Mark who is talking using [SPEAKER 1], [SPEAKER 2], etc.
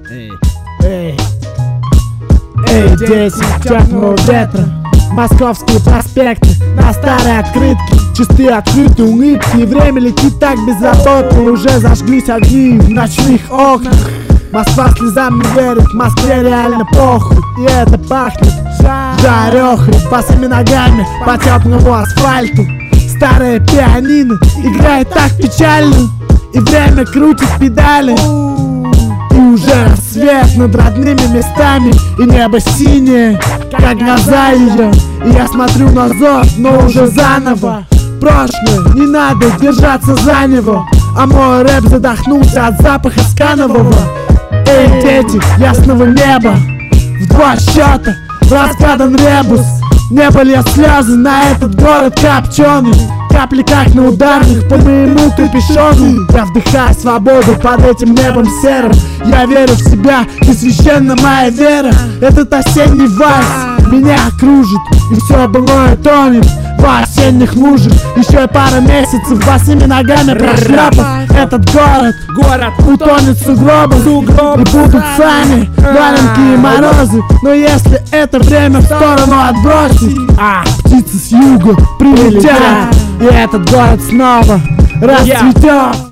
[SPEAKER 1] Эй, 10 черного ветра, московские проспекты, на старой открытке, чистые открытые улыбки. И время летит так беззаботно, уже зажглись огни в ночных окнах. Москва слезам не верит, в Москве реально похуй. И это пахнет жарехой, босыми ногами по теплому асфальту. Старая пианино играет так печально, и время крутит педали. И уже рассвет над родными местами, и небо синее, как глаза ее. И я смотрю на зов, но уже заново. Прошлое, не надо держаться за него, а мой рэп задохнулся от запаха сканового. Эй, дети ясного неба, в 2 счета разгадан ребус. Небо льет слезы на этот город копченый, капли как на ударных по моему капюшону. Я вдыхаю свободу под этим небом серым. Я верю в себя, и священна моя вера. Этот осенний вальс меня окружит, и все былое тонет в осенних лужах. Еще и пара месяцев босыми ногами прошлепав этот город утонет в сугробах. И будут сами маленькие морозы. Но если это время в сторону отбросить, птицы с юга прилетят, и этот город снова расцветет.